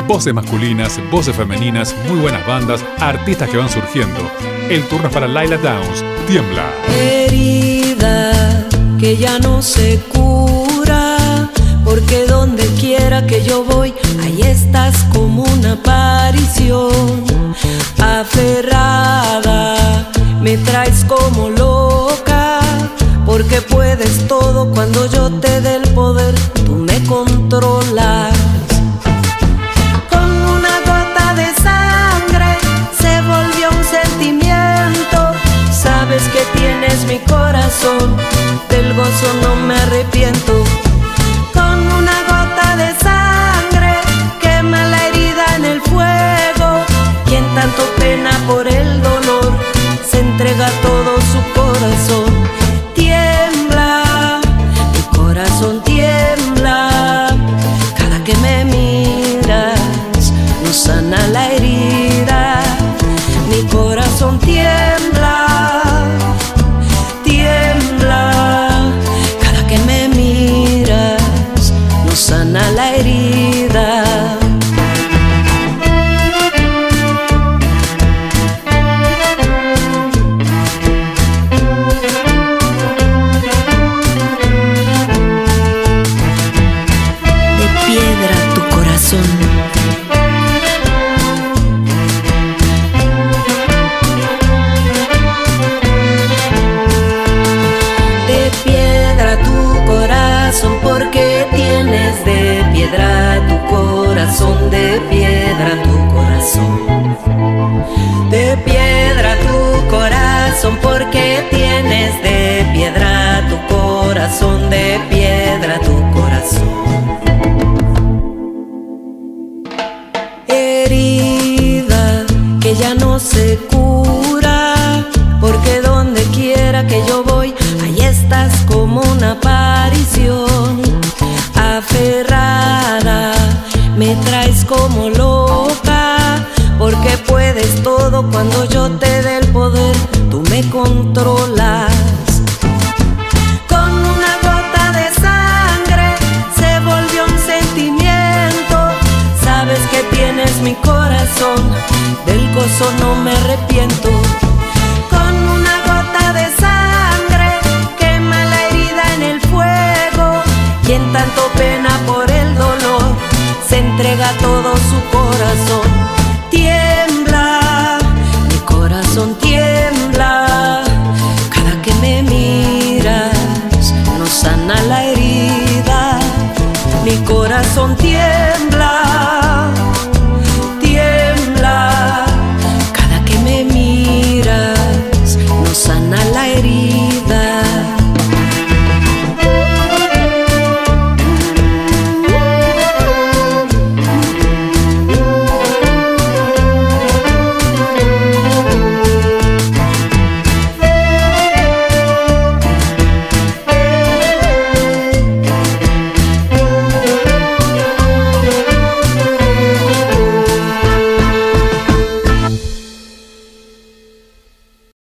Voces masculinas, voces femeninas, muy buenas bandas, artistas que van surgiendo. El turno es para Laila Downs, Tiembla. Herida que ya no se cura, porque donde quiera que yo voy, ahí estás como una aparición. Aferrada, me traes como loca, porque puedes todo cuando yo te dé el poder, tú me controlas. Con una gota de sangre se volvió un sentimiento. Sabes que tienes mi corazón, del gozo no me arrepiento. Con una gota de sangre quema la herida en el fuego. Quien tanto pena por el dolor, se entrega todo su corazón. Tiembla, mi corazón tiembla, cada que me miras no sana la herida. Mi corazón tiembla, tiembla, cada que me miras no sana la herida. Porque tienes de piedra tu corazón, de piedra tu corazón, de piedra tu corazón, porque tienes de piedra tu corazón, de piedra tu corazón. Herida que ya no se cura, porque donde quiera que yo voy, ahí estás como una aparición. Aferrada, me traes como loca, porque puedes todo cuando yo te dé el poder, tú me controlas. Con una gota de sangre se volvió un sentimiento. Sabes que tienes mi corazón, del gozo no me arrepiento. Con una gota de sangre quema la herida en el fuego. Quien tanto pena por el dolor, se entrega todo su corazón. Tiembla, mi corazón tiembla, cada que me miras no sana la herida. Mi corazón tiembla,